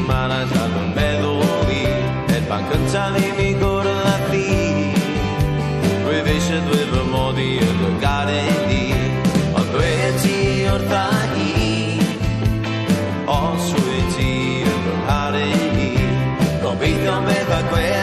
settimana già non vedo lì, e bancazzali mi corre la lì, poi invece due modi e due gare di, ho due zii ortagli, ho sui zii ortagli, capito me fa questo.